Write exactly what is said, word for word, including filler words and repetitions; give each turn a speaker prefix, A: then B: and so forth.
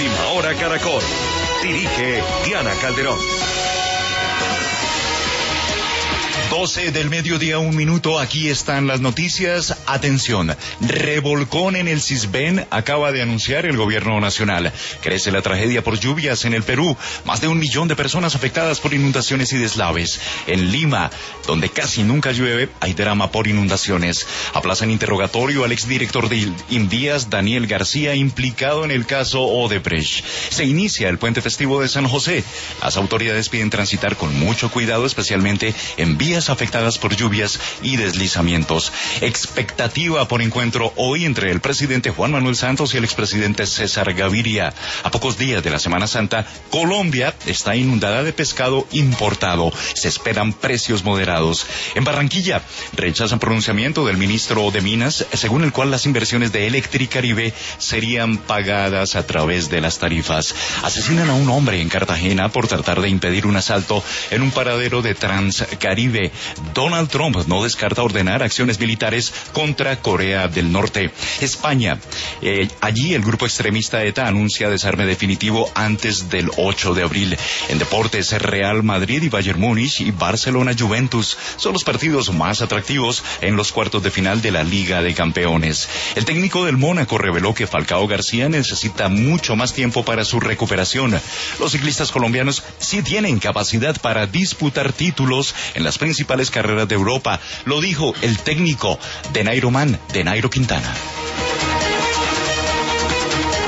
A: Última Hora Caracol. Dirige Diana Calderón. doce del mediodía, un minuto, aquí están las noticias. Atención, revolcón en el Cisben acaba de anunciar el gobierno nacional. Crece la tragedia por lluvias en el Perú, más de un millón de personas afectadas por inundaciones y deslaves. En Lima, donde casi nunca llueve, hay drama por inundaciones. Aplazan interrogatorio al exdirector de Indías, Daniel García, implicado en el caso Odebrecht. Se inicia el puente festivo de San José. Las autoridades piden transitar con mucho cuidado, especialmente en vías afectadas por lluvias y deslizamientos. Expectativa por encuentro hoy entre el presidente Juan Manuel Santos y el expresidente César Gaviria. A pocos días de la Semana Santa, Colombia está inundada de pescado importado. Se esperan precios moderados. En Barranquilla, rechazan pronunciamiento del ministro de Minas, según el cual las inversiones de Electricaribe serían pagadas a través de las tarifas. Asesinan a un hombre en Cartagena por tratar de impedir un asalto en un paradero de Transcaribe. Donald Trump no descarta ordenar acciones militares contra Corea del Norte. España, eh, allí el grupo extremista ETA anuncia desarme definitivo antes del ocho de abril. En deportes, Real Madrid y Bayern Múnich y Barcelona Juventus son los partidos más atractivos en los cuartos de final de la Liga de Campeones. El técnico del Mónaco reveló que Falcao García necesita mucho más tiempo para su recuperación. Los ciclistas colombianos sí tienen capacidad para disputar títulos en las principales carreras de Europa. Lo dijo el técnico de Nairo Man, de Nairo Quintana.